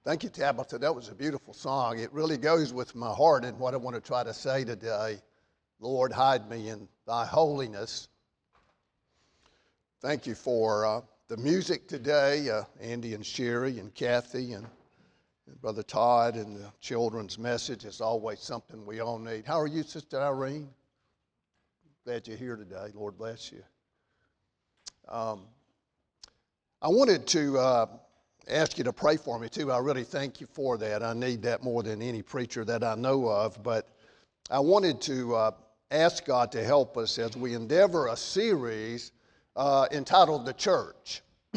Thank you, Tabitha. That was a beautiful song. It really goes with my heart and what I want to try to say today. Lord, hide me in thy holiness. Thank you for the music today, Andy and Sherry and Kathy and Brother Todd, and the children's message is always something we all need. How are you, Sister Irene? Glad you're here today. Lord bless you. I wanted to ask you to pray for me too. I really thank you for that. I need that more than any preacher that I know of. But I wanted to ask God to help us as we endeavor a series entitled The Church.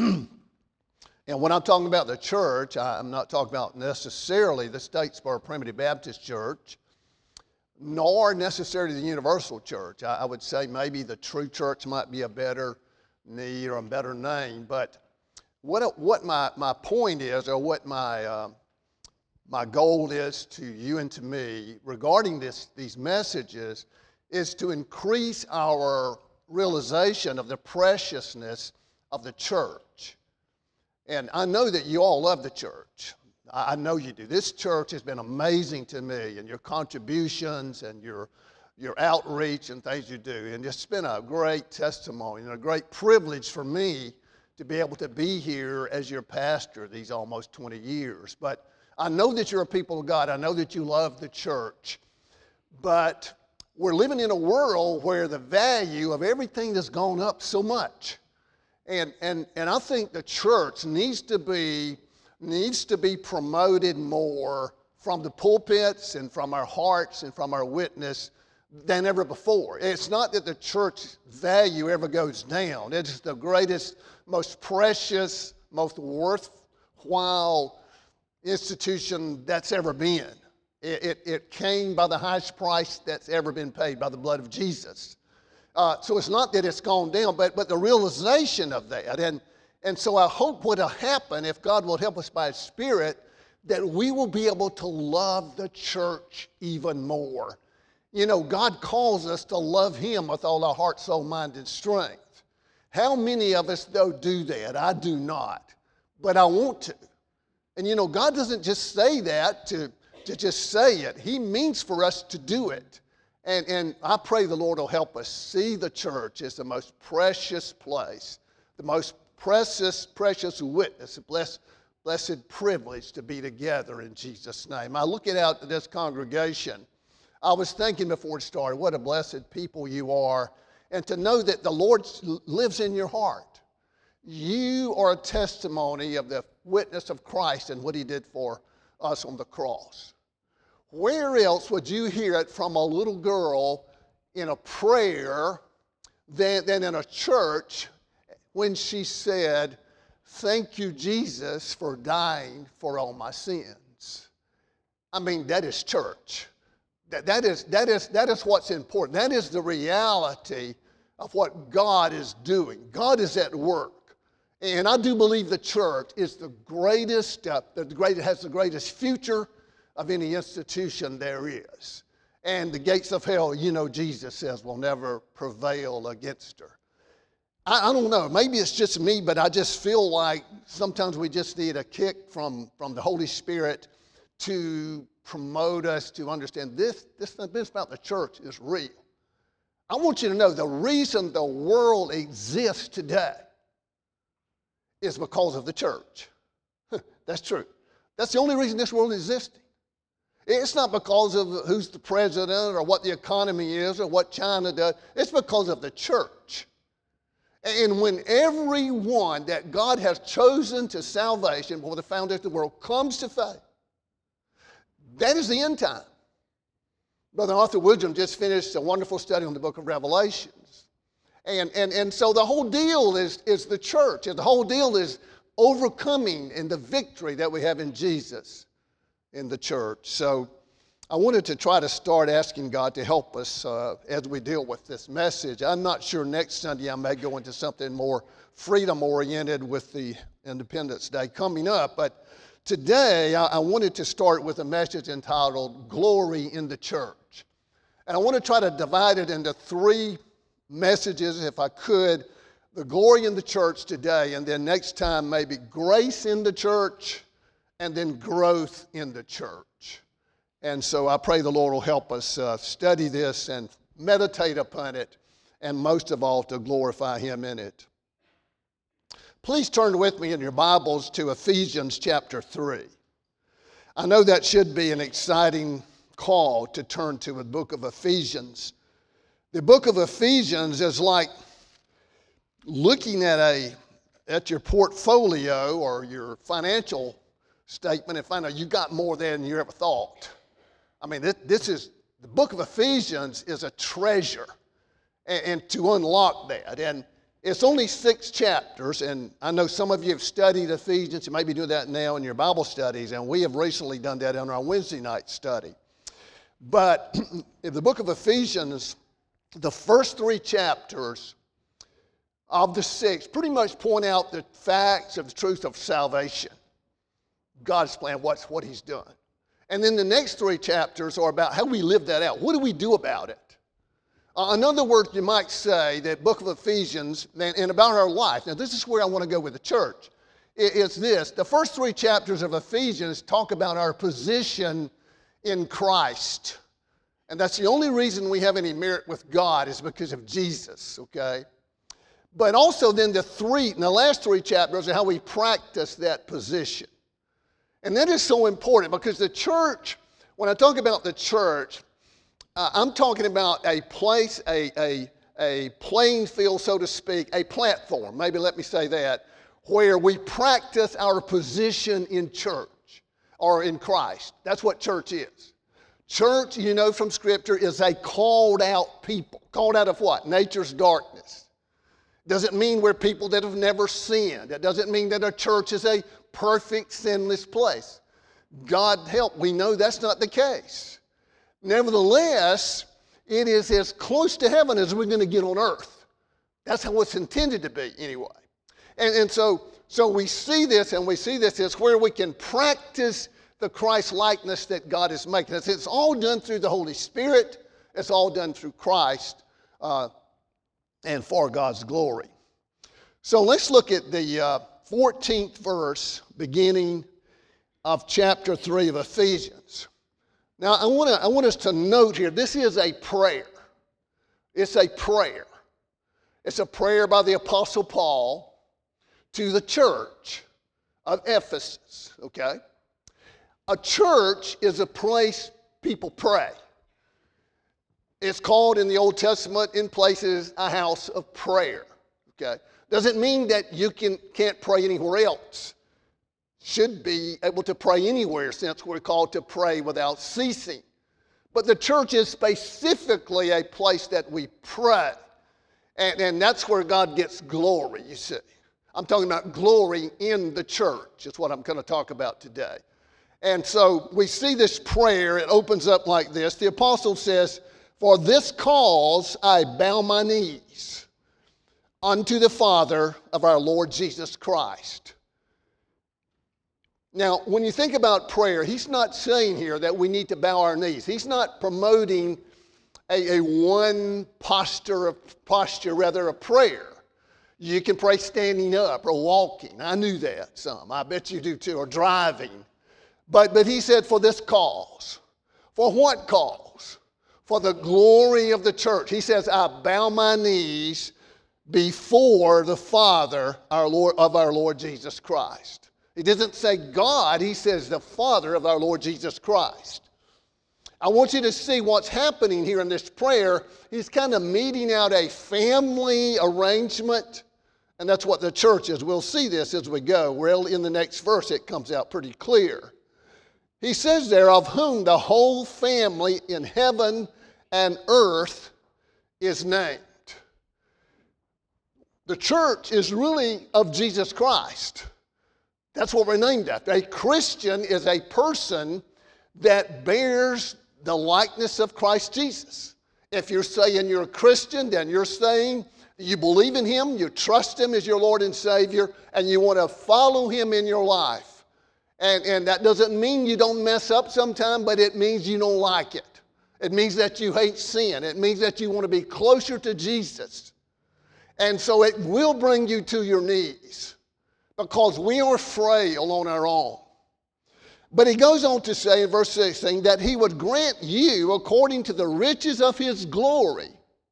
And when I'm talking about the church, I'm not talking about necessarily the Statesboro Primitive Baptist Church, nor necessarily the Universal Church. I would say maybe the True Church might be a better need or a better name. But what my point is, or what my goal is to you and to me regarding these messages, is to increase our realization of the preciousness of the church. And I know that you all love the church. I know you do. This church has been amazing to me, and your contributions and your outreach and things you do. And it's been a great testimony and a great privilege for me to be able to be here as your pastor these almost 20 years. But I know that you're a people of God. I know that you love the church. But we're living in a world where the value of everything has gone up so much. And I think the church needs to be promoted more from the pulpits and from our hearts and from our witness than ever before. It's not that the church value ever goes down. It's the greatest, most precious, most worthwhile institution that's ever been. It came by the highest price that's ever been paid, by the blood of Jesus. So it's not that it's gone down, but the realization of that. And so I hope what will happen, if God will help us by His Spirit, that we will be able to love the church even more. You know, God calls us to love Him with all our heart, soul, mind, and strength. How many of us, though, do that? I do not, but I want to. And, you know, God doesn't just say that to just say it. He means for us to do it. And I pray the Lord will help us see the church as the most precious place, the most precious witness, a blessed privilege to be together in Jesus' name. I look out at this congregation. I was thinking before it started, what a blessed people you are, and to know that the Lord lives in your heart. You are a testimony of the witness of Christ and what He did for us on the cross. Where else would you hear it from a little girl in a prayer than in a church when she said, "Thank you, Jesus, for dying for all my sins"? I mean, that is church. That is what's important. That is the reality of what God is doing. God is at work. And I do believe the church is the greatest, has the greatest future of any institution there is. And the gates of hell, you know, Jesus says, will never prevail against her. I don't know, maybe it's just me, but I just feel like sometimes we just need a kick from the Holy Spirit to promote us to understand this about the church is real. I want you to know the reason the world exists today is because of the church. That's true. That's the only reason this world is existing. It's not because of who's the president or what the economy is or what China does. It's because of the church. And when everyone that God has chosen to salvation before the foundation of the world comes to faith, that is the end time. Brother Arthur Woodrum just finished a wonderful study on the book of Revelations. And so the whole deal is the church. And the whole deal is overcoming and the victory that we have in Jesus in the church. So I wanted to try to start asking God to help us as we deal with this message. I'm not sure next Sunday I may go into something more freedom-oriented with the Independence Day coming up, but today I wanted to start with a message entitled Glory in the Church. And I want to try to divide it into three messages, if I could. The glory in the church today, and then next time maybe grace in the church, and then growth in the church. And so I pray the Lord will help us study this and meditate upon it, and most of all, to glorify Him in it. Please turn with me in your Bibles to Ephesians chapter 3. I know that should be an exciting call to turn to the book of Ephesians. The book of Ephesians is like looking at your portfolio or your financial statement and find out you got more there than you ever thought. I mean, the book of Ephesians is a treasure, and to unlock that. And it's only 6 chapters, and I know some of you have studied Ephesians. You may be doing that now in your Bible studies, and we have recently done that in our Wednesday night study. But in the book of Ephesians, the first 3 chapters of the 6 pretty much point out the facts of the truth of salvation. God's plan, what He's done. And then the next 3 chapters are about how we live that out. What do we do about it? In other words, you might say that book of Ephesians and about our life. Now, this is where I want to go with the church. It's this. The first 3 chapters of Ephesians talk about our position in Christ. And that's the only reason we have any merit with God is because of Jesus, okay? But also then the last 3 chapters are how we practice that position. And that is so important because the church, when I talk about the church, I'm talking about a place, a playing field, so to speak, a platform, maybe let me say that, where we practice our position in church or in Christ. That's what church is. Church, you know from Scripture, is a called out people. Called out of what? Nature's darkness. Doesn't mean we're people that have never sinned. It doesn't mean that our church is a perfect, sinless place. God help, we know that's not the case. Nevertheless, it is as close to heaven as we're going to get on earth. That's how it's intended to be anyway. And so we see this, and we see this as where we can practice the Christ-likeness that God is making us. It's all done through the Holy Spirit. It's all done through Christ and for God's glory. So let's look at the 14th verse beginning of chapter 3 of Ephesians. Now, I want us to note here, this is a prayer. It's a prayer. It's a prayer by the Apostle Paul to the church of Ephesus, okay? A church is a place people pray. It's called in the Old Testament, in places, a house of prayer, okay? Doesn't mean that you can't pray anywhere else. Should be able to pray anywhere since we're called to pray without ceasing. But the church is specifically a place that we pray. And that's where God gets glory, you see. I'm talking about glory in the church is what I'm going to talk about today. And so we see this prayer. It opens up like this. The apostle says, "For this cause I bow my knees unto the Father of our Lord Jesus Christ." Now, when you think about prayer, he's not saying here that we need to bow our knees. He's not promoting a one posture of prayer. You can pray standing up or walking. I knew that some. I bet you do too, or driving. But he said, for this cause. For what cause? For the glory of the church. He says, I bow my knees before the Father of our Lord Jesus Christ. He doesn't say God, he says the Father of our Lord Jesus Christ. I want you to see what's happening here in this prayer. He's kind of meting out a family arrangement, and that's what the church is. We'll see this as we go. Well, in the next verse, it comes out pretty clear. He says there, of whom the whole family in heaven and earth is named. The church is really of Jesus Christ. That's what we're named after. A Christian is a person that bears the likeness of Christ Jesus. If you're saying you're a Christian, then you're saying you believe in Him, you trust Him as your Lord and Savior, and you want to follow Him in your life. And that doesn't mean you don't mess up sometime, but it means you don't like it. It means that you hate sin. It means that you want to be closer to Jesus. And so it will bring you to your knees. Because we are frail on our own. But he goes on to say in verse 16 that he would grant you, according to the riches of his glory,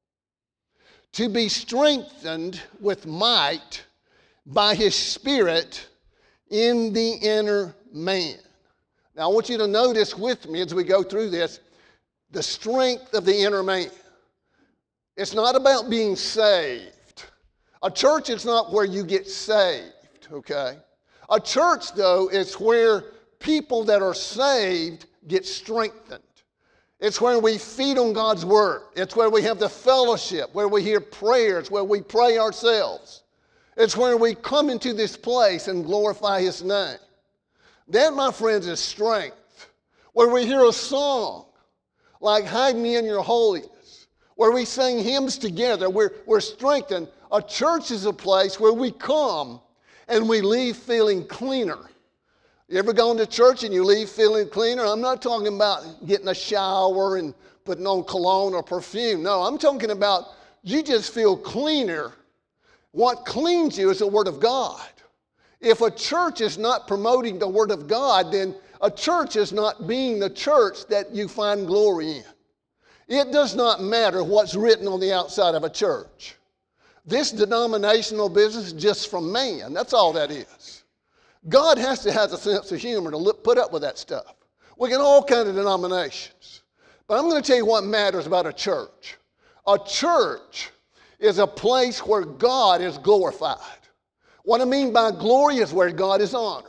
to be strengthened with might by his Spirit in the inner man. Now, I want you to notice with me as we go through this, the strength of the inner man. It's not about being saved. A church is not where you get saved, okay? A church, though, is where people that are saved get strengthened. It's where we feed on God's Word. It's where we have the fellowship, where we hear prayers, where we pray ourselves. It's where we come into this place and glorify His name. That, my friends, is strength. Where we hear a song like Hide Me in Your Holiness, where we sing hymns together, we're strengthened. A church is a place where we come and we leave feeling cleaner. You ever gone to church and you leave feeling cleaner? I'm not talking about getting a shower and putting on cologne or perfume. No, I'm talking about you just feel cleaner. What cleans you is the Word of God. If a church is not promoting the Word of God, then a church is not being the church that you find glory in. It does not matter what's written on the outside of a church. This denominational business is just from man. That's all that is. God has to have a sense of humor to put up with that stuff. We get all kinds of denominations. But I'm going to tell you what matters about a church. A church is a place where God is glorified. What I mean by glory is where God is honored.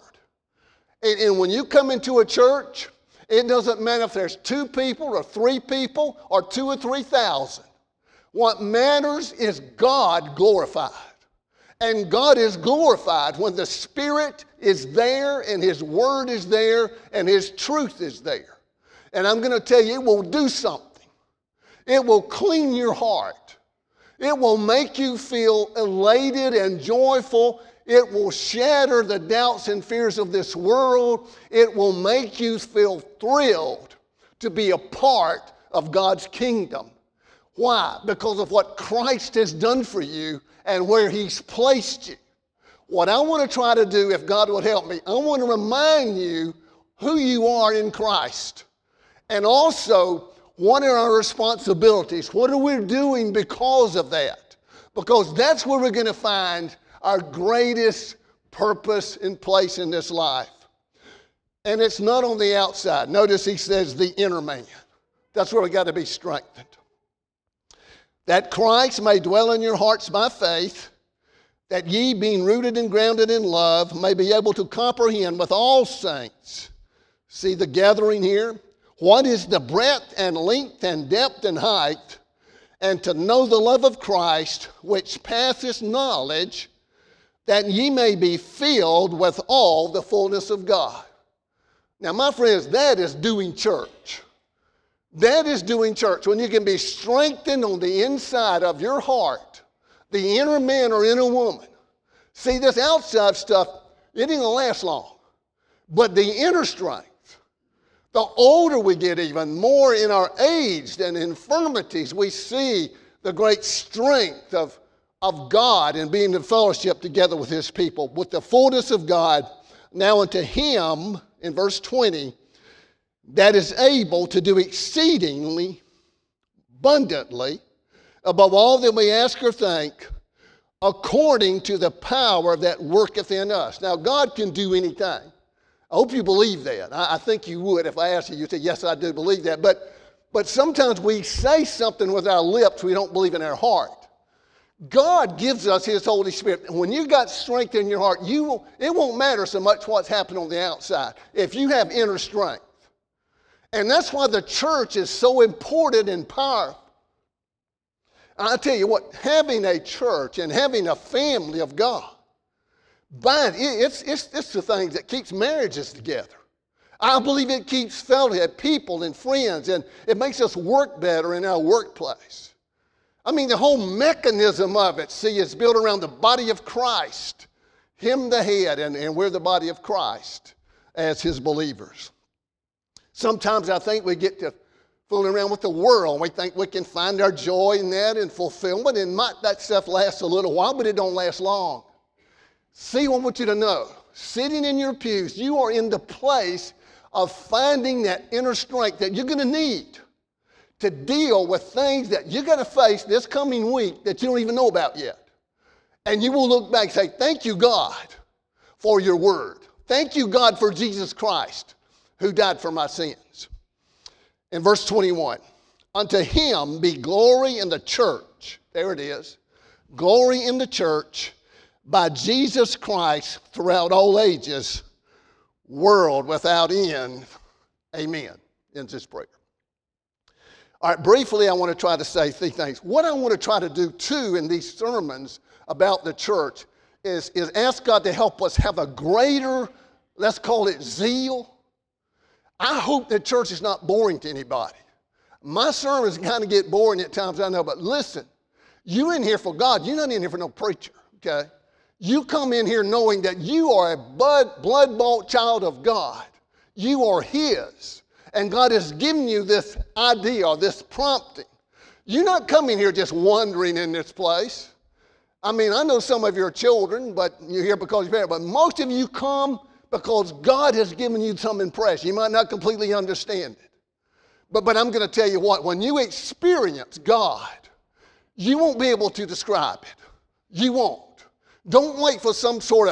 And when you come into a church, it doesn't matter if there's 2 people or 3 people or 2 or 3,000. What matters is God glorified. And God is glorified when the Spirit is there and His Word is there and His truth is there. And I'm going to tell you, it will do something. It will clean your heart. It will make you feel elated and joyful. It will shatter the doubts and fears of this world. It will make you feel thrilled to be a part of God's kingdom. Why? Because of what Christ has done for you and where He's placed you. What I want to try to do, if God would help me, I want to remind you who you are in Christ. And also, what are our responsibilities? What are we doing because of that? Because that's where we're going to find our greatest purpose and place in this life. And it's not on the outside. Notice he says the inner man. That's where we got to be strengthened. That Christ may dwell in your hearts by faith, that ye, being rooted and grounded in love, may be able to comprehend with all saints. See the gathering here? What is the breadth and length and depth and height, and to know the love of Christ, which passeth knowledge, that ye may be filled with all the fullness of God. Now, my friends, that is doing church. That is doing church. When you can be strengthened on the inside of your heart, the inner man or inner woman. See, this outside stuff, it ain't going to last long. But the inner strength, the older we get even, more in our age and infirmities, we see the great strength of God and being in fellowship together with His people, with the fullness of God. Now unto Him, in verse 20, that is able to do exceedingly abundantly above all that we ask or think, according to the power that worketh in us. Now, God can do anything. I hope you believe that. I think you would if I asked you. You'd say, yes, I do believe that. But sometimes we say something with our lips we don't believe in our heart. God gives us His Holy Spirit. When you got strength in your heart, it won't matter so much what's happening on the outside if you have inner strength. And that's why the church is so important and powerful. I tell you what, having a church and having a family of God, it's the thing that keeps marriages together. I believe it keeps fellowship, people and friends, and it makes us work better in our workplace. I mean, the whole mechanism of it, see, is built around the body of Christ. Him the head, and we're the body of Christ as His believers. Sometimes I think we get to fooling around with the world. We think we can find our joy in that and fulfillment, and that stuff lasts a little while, but it don't last long. See, I want you to know, sitting in your pews, you are in the place of finding that inner strength that you're going to need to deal with things that you're going to face this coming week that you don't even know about yet. And you will look back and say, thank you, God, for your word. Thank you, God, for Jesus Christ, who died for my sins. In verse 21, unto him be glory in the church. There it is. Glory in the church by Jesus Christ throughout all ages, world without end. Amen. Ends this prayer. All right, briefly, I want to try to say three things. What I want to try to do, too, in these sermons about the church is ask God to help us have a greater, let's call it zeal. I hope that church is not boring to anybody. My sermons kind of get boring at times, I know, but listen, you're in here for God. You're not in here for no preacher, okay? You come in here knowing that you are a blood-bought child of God. You are His. And God has given you this idea or this prompting. You're not coming here just wandering in this place. I mean, I know some of your children, but you're here because you're parents. But most of you come because God has given you some impression. You might not completely understand it. But I'm going to tell you what, when you experience God, you won't be able to describe it. You won't. Don't wait for some sort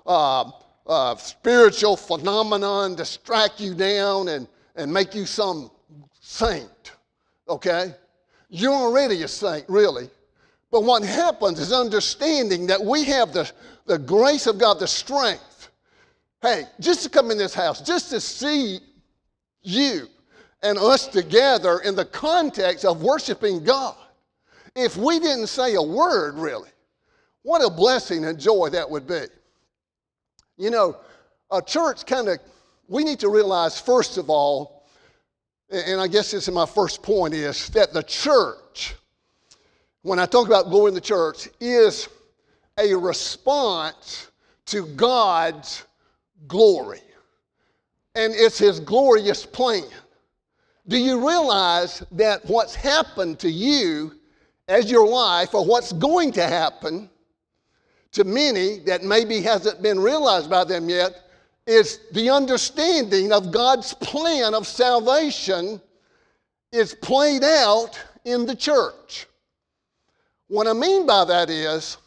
of spiritual phenomenon to strike you down and make you some saint, okay? You're already a saint, really. But what happens is understanding that we have the grace of God, the strength. Hey, just to come in this house, just to see you and us together in the context of worshiping God. If we didn't say a word, really, what a blessing and joy that would be. You know, a church we need to realize, first of all, and I guess this is my first point, is that the church, when I talk about going to church, is a response to God's glory. And it's His glorious plan. Do you realize that what's happened to you as your life, or what's going to happen to many that maybe hasn't been realized by them yet, is the understanding of God's plan of salvation is played out in the church. What I mean by that is,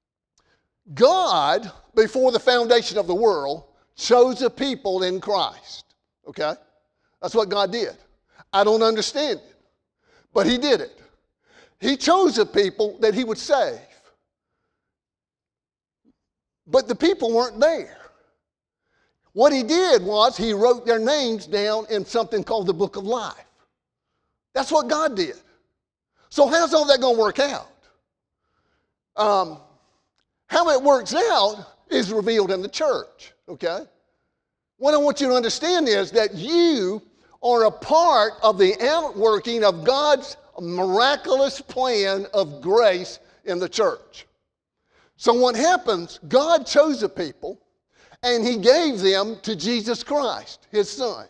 God, before the foundation of the world, chose a people in Christ. Okay? That's what God did. I don't understand it, but He did it. He chose a people that He would save. But the people weren't there. What He did was He wrote their names down in something called the Book of Life. That's what God did. So how's all that going to work out? How it works out is revealed in the church, okay? What I want you to understand is that you are a part of the outworking of God's miraculous plan of grace in the church. So what happens, God chose a people, and He gave them to Jesus Christ, His Son.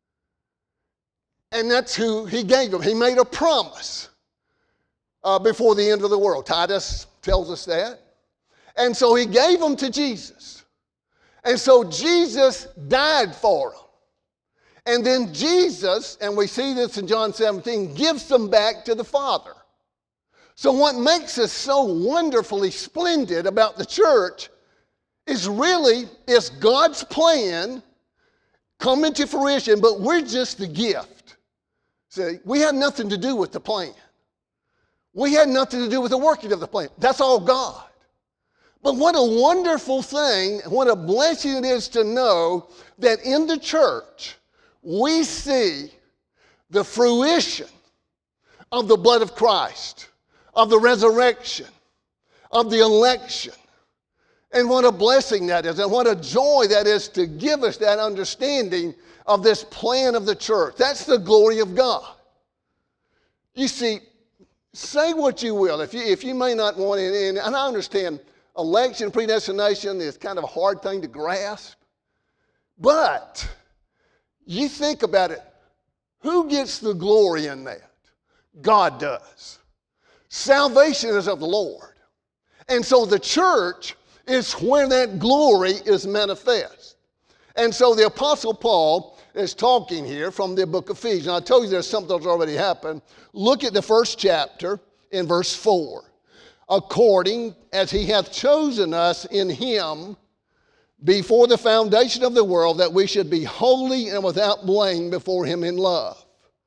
And that's who He gave them. He made a promise before the end of the world. Titus tells us that. And so He gave them to Jesus. And so Jesus died for them. And then Jesus, and we see this in John 17, gives them back to the Father. So what makes us so wonderfully splendid about the church is really, it's God's plan coming to fruition, but we're just the gift. See, we had nothing to do with the plan. We had nothing to do with the working of the plan. That's all God. But what a wonderful thing, what a blessing it is to know that in the church, we see the fruition of the blood of Christ, of the resurrection, of the election. And what a blessing that is, and what a joy that is to give us that understanding of this plan of the church. That's the glory of God. You see, say what you will. If you may not want it, and I understand election, predestination is kind of a hard thing to grasp, but you think about it, who gets the glory in that? God does. Salvation is of the Lord. And so the church is where that glory is manifest. And so the Apostle Paul is talking here from the book of Ephesians. I told you there's something that's already happened. Look at the first chapter in verse 4. According as he hath chosen us in him before the foundation of the world, that we should be holy and without blame before him in love,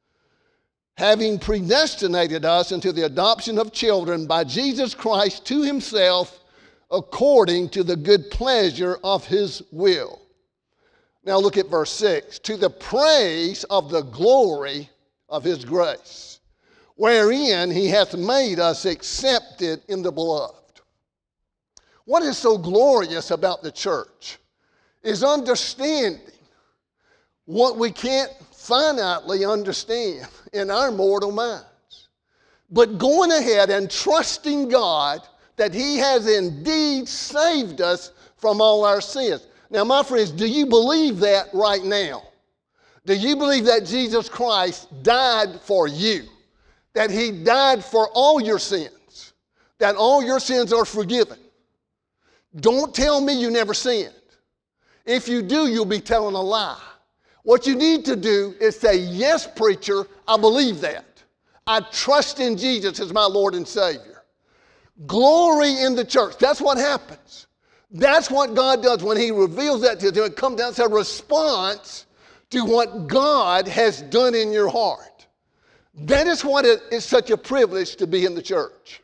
having predestinated us into the adoption of children by Jesus Christ to himself, according to the good pleasure of his will. Now look at verse 6. To the praise of the glory of his grace, wherein he hath made us accepted in the beloved. What is so glorious about the church is understanding what we can't finitely understand in our mortal minds, but going ahead and trusting God that he has indeed saved us from all our sins. Now, my friends, do you believe that right now? Do you believe that Jesus Christ died for you? That he died for all your sins? That all your sins are forgiven? Don't tell me you never sinned. If you do, you'll be telling a lie. What you need to do is say, yes, preacher, I believe that. I trust in Jesus as my Lord and Savior. Glory in the church. That's what happens. That's what God does when he reveals that to you. It comes down to a response to what God has done in your heart. That is what it is such a privilege to be in the church.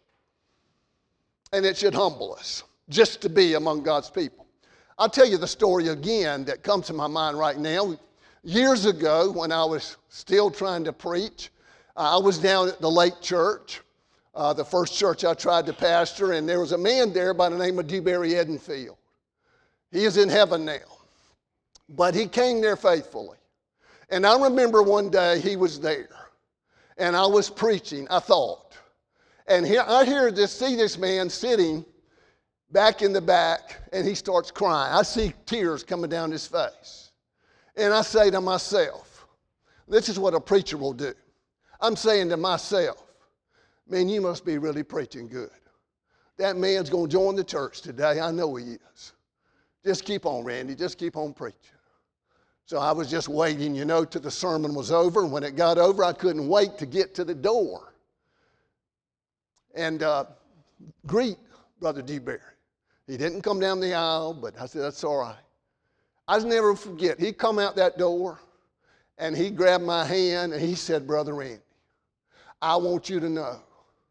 And it should humble us just to be among God's people. I'll tell you the story again that comes to my mind right now. Years ago, when I was still trying to preach, I was down at the Lake Church, the first church I tried to pastor, and there was a man there by the name of Dewberry Edenfield. He is in heaven now, but he came there faithfully. And I remember one day he was there, and I was preaching, I thought. And here I see this man sitting back in the back, and he starts crying. I see tears coming down his face. And I say to myself, this is what a preacher will do. I'm saying to myself, man, you must be really preaching good. That man's going to join the church today. I know he is. Just keep on, Randy. Just keep on preaching. So I was just waiting, till the sermon was over. And when it got over, I couldn't wait to get to the door and greet Brother Dewberry. He didn't come down the aisle, but I said, that's all right. I'll never forget. He come out that door, and he grabbed my hand, and he said, Brother Randy, I want you to know,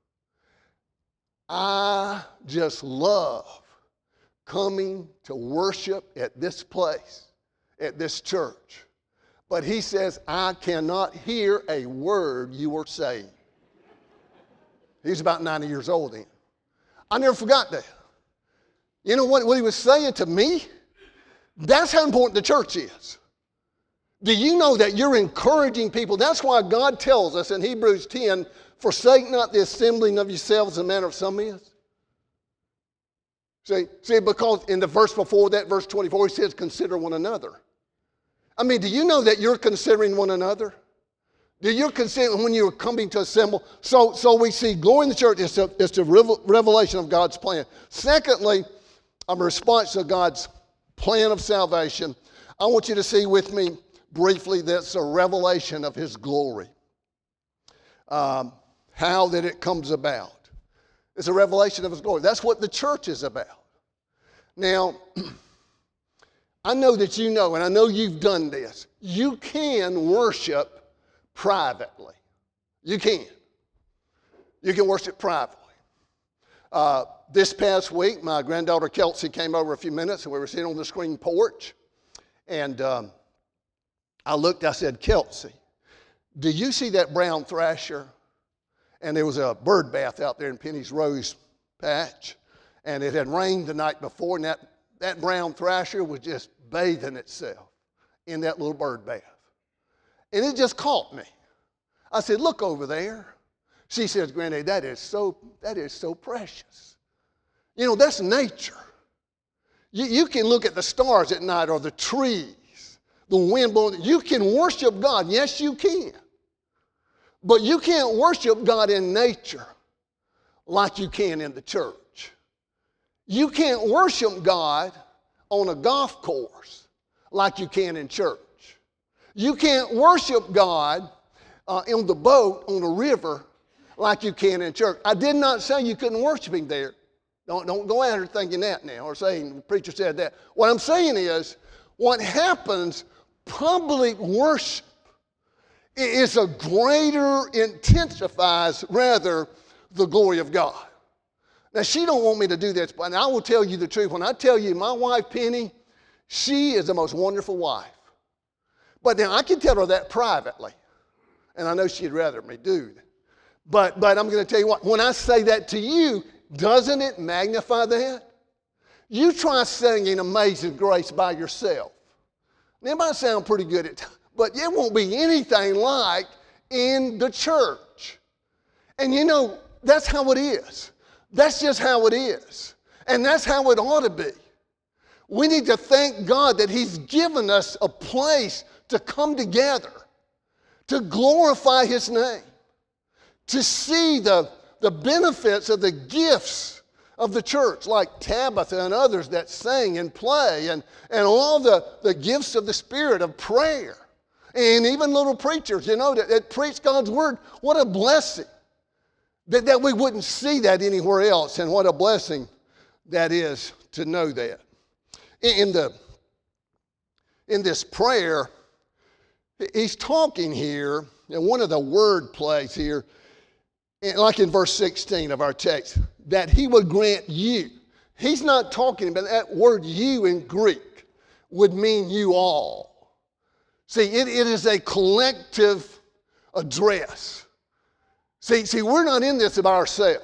I just love coming to worship at this place, at this church. But he says, I cannot hear a word you are saying. He's about 90 years old then. I never forgot that. You know what he was saying to me? That's how important the church is. Do you know that you're encouraging people? That's why God tells us in Hebrews 10, forsake not the assembling of yourselves in the manner of some is. See, because in the verse before that, verse 24, he says, consider one another. I mean, do you know that you're considering one another? Do you consider when you're coming to assemble? So we see glory in the church is a revelation of God's plan. Secondly, a response to God's plan of salvation. I want you to see with me briefly that's a revelation of his glory. How that it comes about. It's a revelation of his glory. That's what the church is about. Now, I know that you know, and I know you've done this. You can worship privately. You can. You can worship privately. This past week, my granddaughter Kelsey came over a few minutes, and we were sitting on the screen porch. And I looked, I said, Kelsey, do you see that brown thrasher? And there was a bird bath out there in Penny's Rose patch. And it had rained the night before, and that brown thrasher was just bathing itself in that little bird bath. And it just caught me. I said, look over there. She says, Granddad, that is so precious. That's nature. You can look at the stars at night or the trees, the wind blowing. You can worship God. Yes, you can. But you can't worship God in nature like you can in the church. You can't worship God on a golf course like you can in church. You can't worship God on the boat, on the river, like you can in church. I did not say you couldn't worship him there. Don't go out here thinking that now or saying the preacher said that. What I'm saying is what happens, public worship is a greater, intensifies rather the glory of God. Now, she don't want me to do this, but I will tell you the truth. When I tell you my wife, Penny, she is the most wonderful wife. But now I can tell her that privately, and I know she'd rather me do that. But I'm going to tell you what, when I say that to you, doesn't it magnify that? You try singing Amazing Grace by yourself. It might sound pretty good at times, but it won't be anything like in the church. And you know, that's how it is. That's just how it is. And that's how it ought to be. We need to thank God that he's given us a place to come together, to glorify his name, to see the benefits of the gifts of the church, like Tabitha and others that sing and play, and all the gifts of the Spirit of prayer, and even little preachers, you know, that preach God's word. What a blessing that we wouldn't see that anywhere else, and what a blessing that is to know that. In this prayer, he's talking here, and one of the word plays here, like in verse 16 of our text, that he would grant you. He's not talking about that word you in Greek would mean you all. See, it is a collective address. See, we're not in this by ourselves.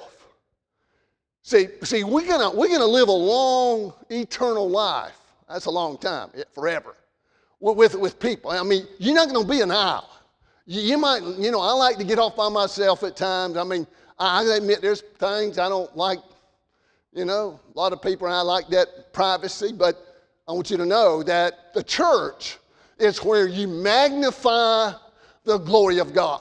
See, we're gonna live a long, eternal life. That's a long time, forever, with people. I mean, you're not gonna be an island. You might, you know, I like to get off by myself at times. I mean, I admit there's things I don't like, you know, a lot of people, I like that privacy, but I want you to know that the church is where you magnify the glory of God.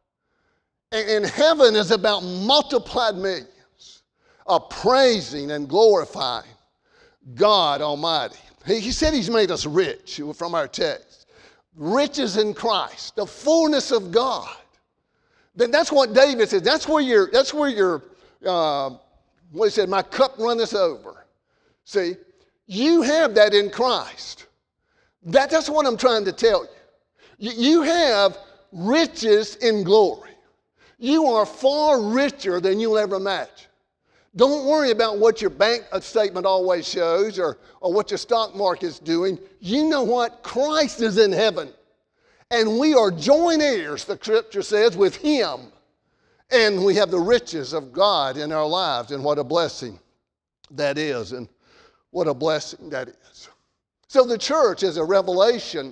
And heaven is about multiplied millions of praising and glorifying God Almighty. He said he's made us rich from our text. Riches in Christ, the fullness of God. Then that's what David said. That's where your what he said, my cup runneth over. See, you have that in Christ. That's what I'm trying to tell you. You have riches in glory. You are far richer than you'll ever imagine. Don't worry about what your bank statement always shows or what your stock market's doing. You know what? Christ is in heaven. And we are joint heirs, the scripture says, with him. And we have the riches of God in our lives. And what a blessing that is. And what a blessing that is. So the church is a revelation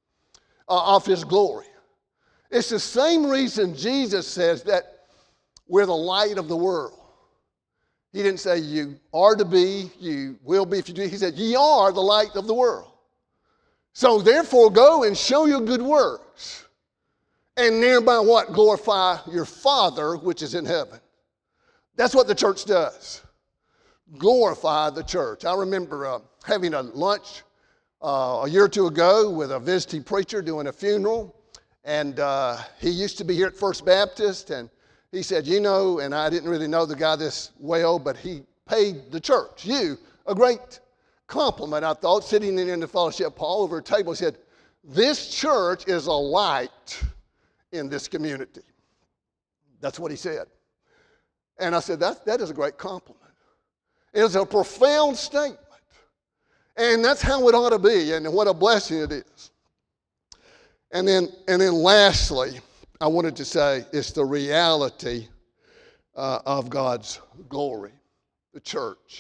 of his glory. It's the same reason Jesus says that we're the light of the world. He didn't say you are to be, you will be if you do. He said, ye are the light of the world. So therefore go and show your good works. And thereby what? Glorify your Father which is in heaven. That's what the church does. Glorify the church. I remember having a lunch a year or two ago with a visiting preacher doing a funeral. And he used to be here at First Baptist, and he said, you know, and I didn't really know the guy this well, but he paid the church, you, a great compliment, I thought, sitting in the fellowship hall over a table. He said, this church is a light in this community. That's what he said. And I said, that is a great compliment. It is a profound statement. And that's how it ought to be, and what a blessing it is. And then lastly, I wanted to say it's the reality of God's glory, the church.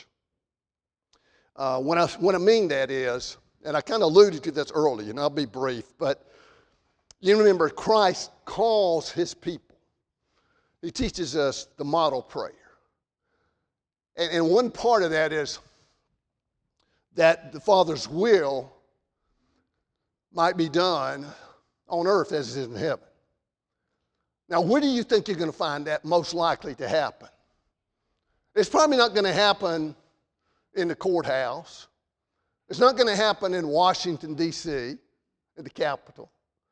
What I mean that is, and I kind of alluded to this earlier, and I'll be brief, but you remember Christ calls his people. He teaches us the model prayer. And one part of that is that the Father's will might be done on earth as it is in heaven. Now, where do you think you're going to find that most likely to happen? It's probably not going to happen in the courthouse. It's not going to happen in Washington, D.C., at the Capitol.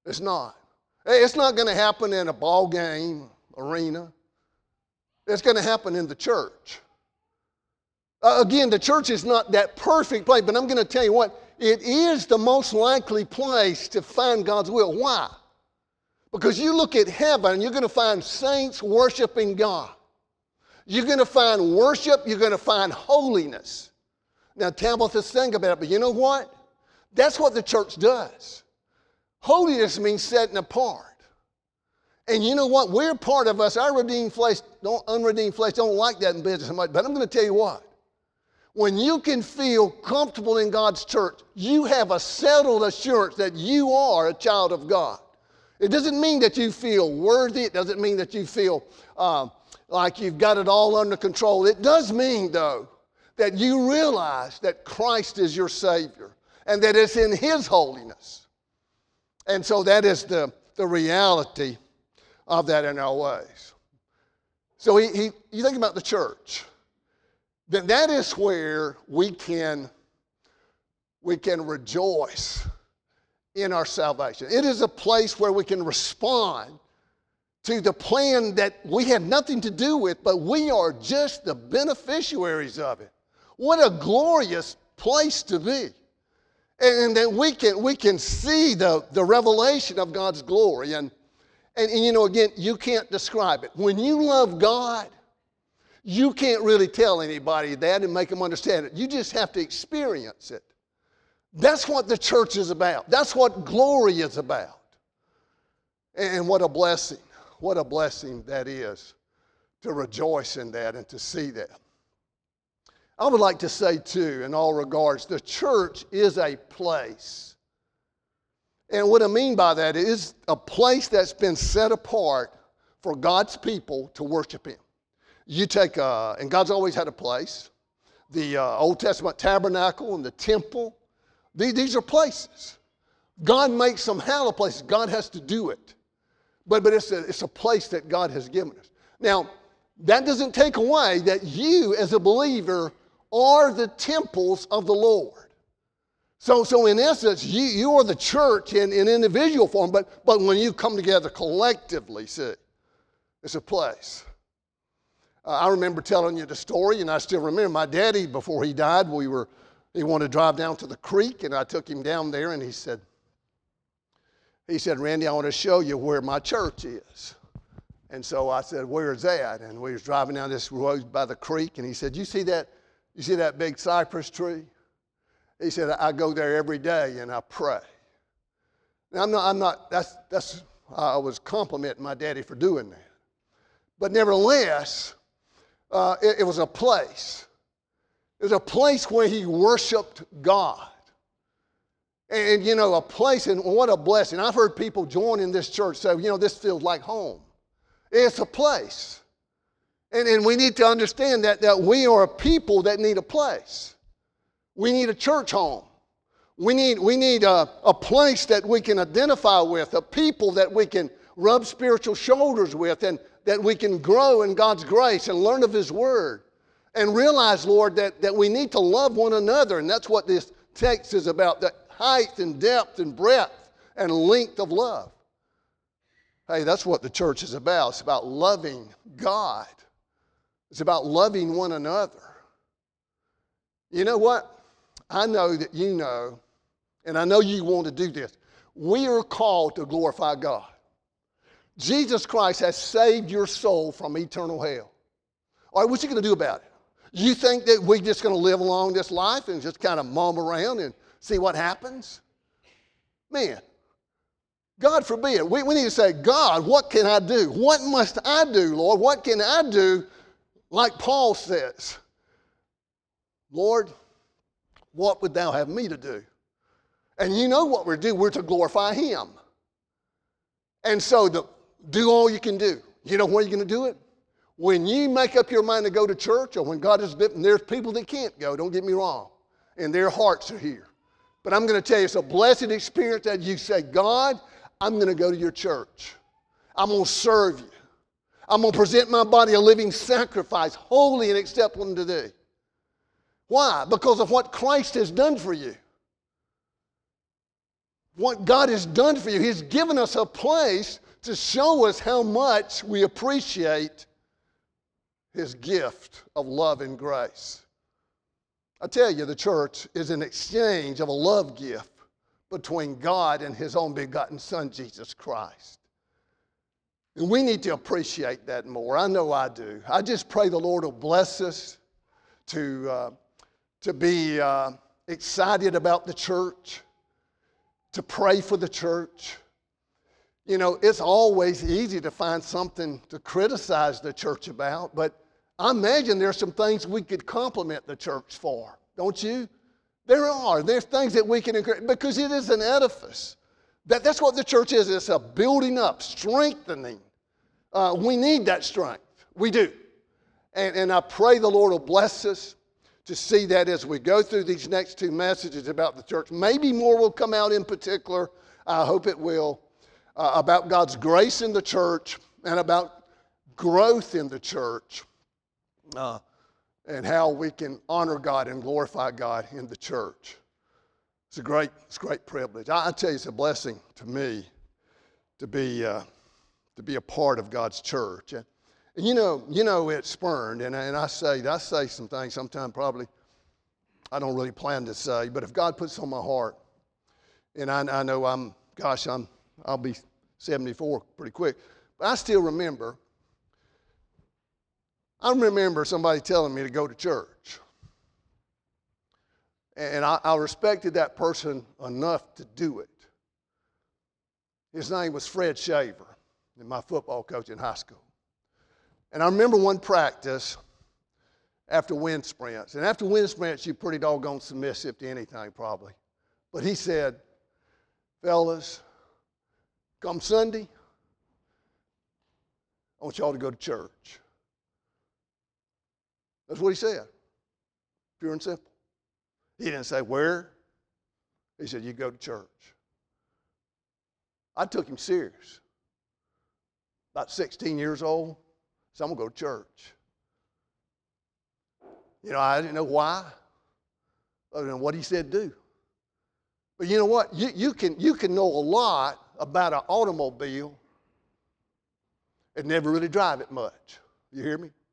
It's not. It's not going to happen in a ball game arena. It's going to happen in the church. Again, the church is not that perfect place, but I'm going to tell you what, it is the most likely place to find God's will. Why? Because you look at heaven and you're going to find saints worshiping God. You're going to find worship, you're going to find holiness. Now, Tabitha's thinking about it, but you know what? That's what the church does. Holiness means setting apart. And you know what? We're part of us. Our unredeemed flesh don't like that in business so much. But I'm going to tell you what. When you can feel comfortable in God's church, you have a settled assurance that you are a child of God. It doesn't mean that you feel worthy. It doesn't mean that you feel like you've got it all under control. It does mean, though, that you realize that Christ is your Savior and that it's in His holiness. And so that is the reality of that in our ways. So you think about the church. Then that is where we can rejoice in our salvation. It is a place where we can respond to the plan that we have nothing to do with, but we are just the beneficiaries of it. What a glorious place to be. And that we can see the revelation of God's glory. And you know, again, you can't describe it. When you love God, you can't really tell anybody that and make them understand it. You just have to experience it. That's what the church is about. That's what glory is about. And what a blessing that is to rejoice in that and to see that. I would like to say, too, in all regards, the church is a place. And what I mean by that is a place that's been set apart for God's people to worship Him. You take, and God's always had a place. The Old Testament tabernacle and the temple, these are places. God makes some hallowed places. God has to do it. But it's a place that God has given us. Now, that doesn't take away that you as a believer are the temples of the Lord. So in essence, you are the church in individual form, but when you come together collectively, see, it's a place. I remember telling you the story, and I still remember my daddy, before he died, he wanted to drive down to the creek, and I took him down there, and he said, Randy, I want to show you where my church is. And so I said, where is that? And we was driving down this road by the creek, and he said, you see that big cypress tree? He said, I go there every day and I pray. Now I was complimenting my daddy for doing that. But nevertheless, it was a place. It was a place where he worshiped God. And, you know, a place, and what a blessing. I've heard people join in this church say, you know, this feels like home. It's a place. And we need to understand that we are a people that need a place. We need a church home. We need a place that we can identify with, a people that we can rub spiritual shoulders with, and that we can grow in God's grace and learn of His Word. And realize, Lord, that we need to love one another. And that's what this text is about, the height and depth and breadth and length of love. Hey, that's what the church is about. It's about loving God. It's about loving one another. You know what? I know that you know, and I know you want to do this. We are called to glorify God. Jesus Christ has saved your soul from eternal hell. All right, what's He going to do about it? You think that we're just going to live along this life and just kind of mum around and see what happens? Man, God forbid. We need to say, God, what can I do? What must I do, Lord? What can I do? Like Paul says, Lord, what would Thou have me to do? And you know what we're to do. We're to glorify Him. And so do all you can do. You know where you're going to do it? When you make up your mind to go to church, or when God is living, there's people that can't go, don't get me wrong, and their hearts are here. But I'm going to tell you, it's a blessed experience that you say, God, I'm going to go to your church. I'm going to serve you. I'm going to present my body a living sacrifice, holy and acceptable unto Thee. Why? Because of what Christ has done for you. what God has done for you. He's given us a place to show us how much we appreciate His gift of love and grace. I tell you, the church is an exchange of a love gift between God and His only begotten Son, Jesus Christ. And we need to appreciate that more. I know I do. I just pray the Lord will bless us to be excited about the church, to pray for the church. You know, it's always easy to find something to criticize the church about, but I imagine there's some things we could compliment the church for, don't you? There are. There's things that we can encourage, because it is an edifice. That's what the church is. It's a building up, strengthening. We need that strength. We do. And I pray the Lord will bless us to see that as we go through these next two messages about the church. Maybe more will come out in particular. I hope it will. About God's grace in the church and about growth in the church. And how we can honor God and glorify God in the church. It's a great privilege. I tell you, it's a blessing to me to be a part of God's church. And you know, it's spurned, and I say some things sometimes probably I don't really plan to say, but if God puts on my heart, and I know I'll be 74 pretty quick, but I still remember. I remember somebody telling me to go to church. And I respected that person enough to do it. His name was Fred Shaver, and my football coach in high school. And I remember one practice after wind sprints. And after wind sprints, you're pretty doggone submissive to anything probably. But he said, fellas, come Sunday, I want y'all to go to church. That's what he said, pure and simple. He didn't say where. He said, you go to church. I took him serious. About 16 years old, so I'm going to go to church. You know, I didn't know why, other than what he said do. But you know what? You can know a lot about an automobile and never really drive it much. You hear me?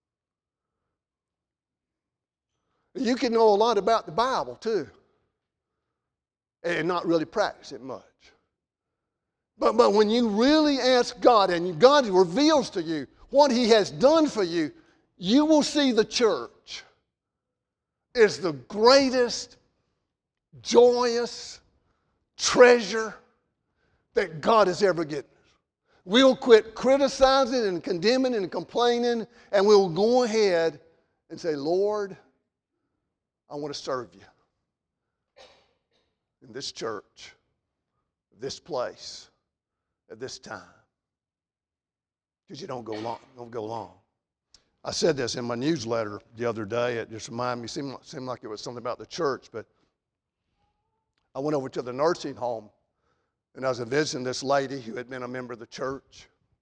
You can know a lot about the Bible, too, and not really practice it much. But when you really ask God, and God reveals to you what He has done for you, you will see the church is the greatest, joyous treasure that God has ever given us. We'll quit criticizing and condemning and complaining, and we'll go ahead and say, Lord, I want to serve you in this church, this place, at this time. Because you don't go long. I said this in my newsletter the other day. It just reminded me, seemed like it was something about the church, but I went over to the nursing home, and I was visiting this lady who had been a member of the church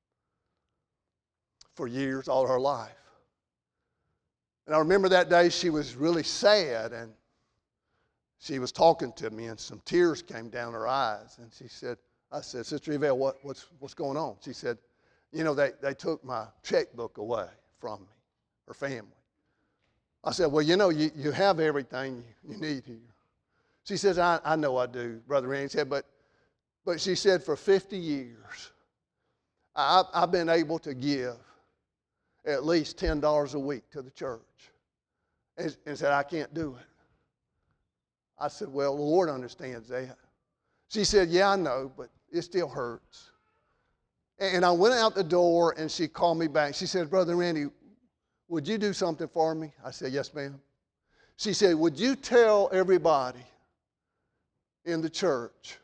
for years, all her life. And I remember that day she was really sad, and she was talking to me, and some tears came down her eyes. And I said, Sister Yvette, what's going on? She said, you know, they took my checkbook away from me, her family. I said, well, you know, you have everything you need here. She says, I know I do, Brother Randy said, but she said, for 50 years, I've been able to give at least $10 a week to the church. And said, I can't do it. I said, well, the Lord understands that. She said, yeah, I know, but it still hurts. And I went out the door, and she called me back. She said, Brother Randy, would you do something for me? I said, yes, ma'am. She said, would you tell everybody in the church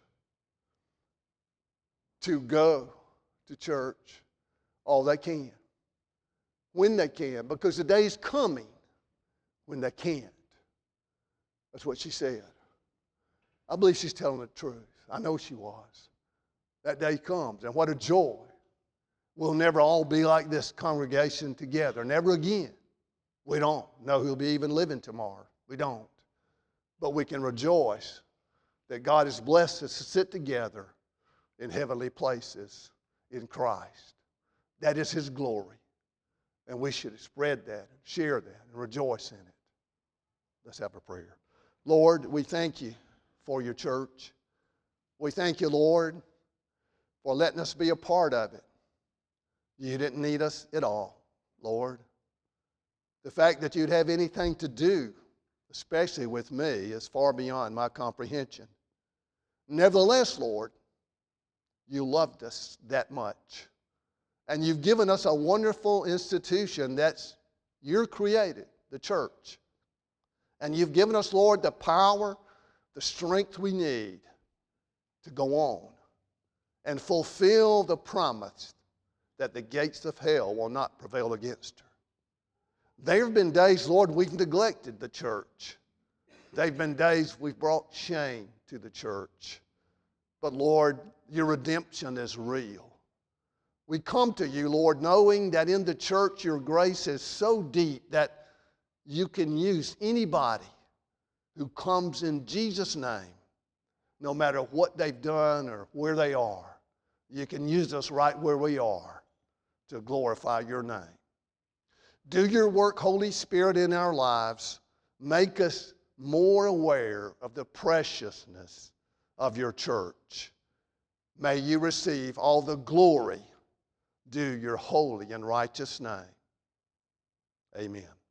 to go to church all they can, when they can, because the day's coming when they can't. That's what she said. I believe she's telling the truth. I know she was. That day comes, and what a joy. We'll never all be like this congregation together. Never again. We don't know who'll be even living tomorrow. We don't. But we can rejoice that God has blessed us to sit together in heavenly places in Christ. That is His glory. And we should spread that, and share that, and rejoice in it. Let's have a prayer. Lord, we thank you for your church. We thank you, Lord, for letting us be a part of it. You didn't need us at all, Lord. The fact that you'd have anything to do, especially with me, is far beyond my comprehension. Nevertheless, Lord, you loved us that much. And you've given us a wonderful institution that's you're created, the church. And you've given us, Lord, the power, the strength we need to go on and fulfill the promise that the gates of hell will not prevail against her. There have been days, Lord, we've neglected the church. There have been days we've brought shame to the church. But, Lord, your redemption is real. We come to you, Lord, knowing that in the church your grace is so deep that you can use anybody who comes in Jesus' name, no matter what they've done or where they are. You can use us right where we are to glorify your name. Do your work, Holy Spirit, in our lives. Make us more aware of the preciousness of your church. May you receive all the glory due your holy and righteous name. Amen.